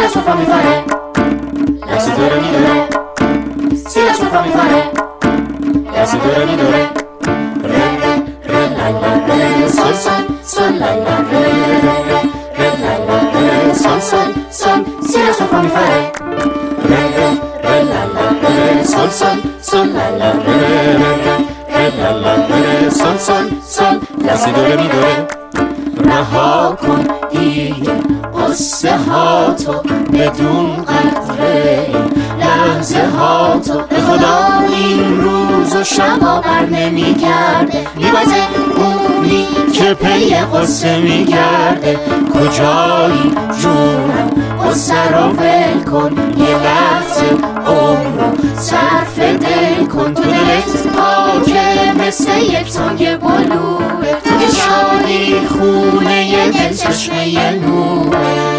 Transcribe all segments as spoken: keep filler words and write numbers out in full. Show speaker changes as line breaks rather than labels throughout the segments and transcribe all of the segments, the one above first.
sol fa mi fa re, la si do re mi do re, si la sol fa mi fa re, la si do re mi do re, re re re la la re, sol sol sol la la re, re re re la la re, sol sol sol, si la sol fa mi fa re, re re re la la re, sol sol sol la la re, re re re la la re, sol sol sol, la si do re mi do re. رها کن دیگه قصه ها تو بدون قدره لحظه ها تو به خدا این روز و شبا بر نمی کرده میبازه اونی که پی قصه میگرده کجایی جونم قصه رو ول کن یه لحظه عمر رو صرف دل کن تو دلت پاکه مثل یک تنگ بلوه تو که شادی خونه یه دل چشمه نوره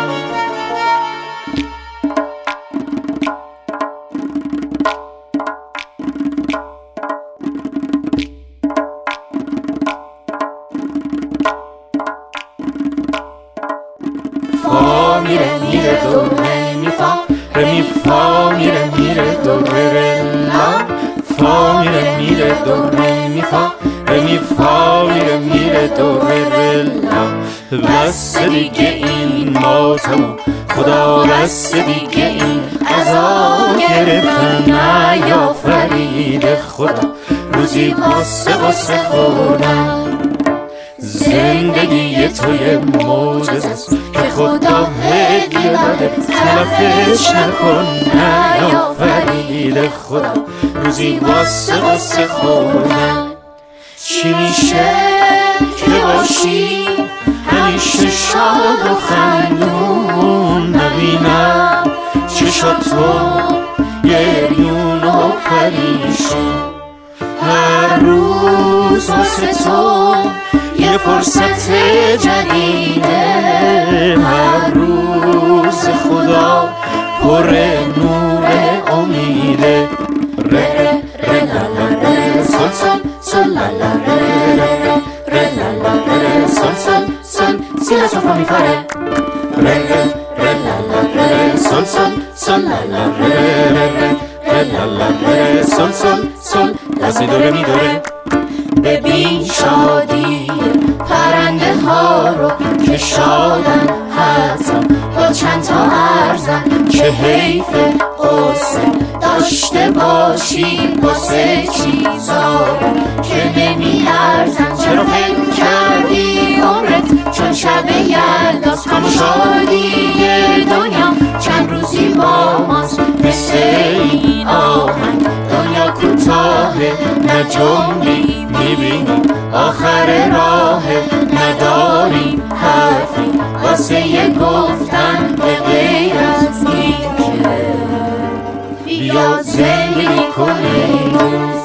فا میره میره دو ره می فا ره می فا میره میره دو ره ره لا فا میره میره دو ره می فا ره می فا میره میره دو ره ره لا بس دیگه این ماتمو خدا بس دیگه این عذاب گرفتن نیافرید خدا روزی قصه قصه خوردم زندگی توی معجزه است که خدا هدیه داده تلفش نکن نیافرید خدا روزی واسه واسه خوردن چی میشه که باشی همیشه شاد و خندون نبینم چشاتو گریون و پریشون هر روز واسه تو یه فرصت جدیده هر روز خدا پر نور امیده ره ره لا لا ره سل سل سل لا لا ره ره ره لا لا ره سل سل سل سی لا سل فا می فا ره ره ره ره لا لا ره سل سل سل لا لا ره ره ره لا لا ره سل سل سل لا سی دو ره می دو ره ببین شادی پرنده ها رو که شادن حتما با چند تا ارزن که حیف قصه داشته باشی واسه چیزا که نمی ارزن چرا فکر کردی عمرت چون شب یلداست کام شادی دنیا چند روزی با ماست مثل این آهنگ دنیا کوتاهه نه جملی میبینی آخر راه نداری حرفی واسه یه گفتن به غیر از این که بیا زندگی کنه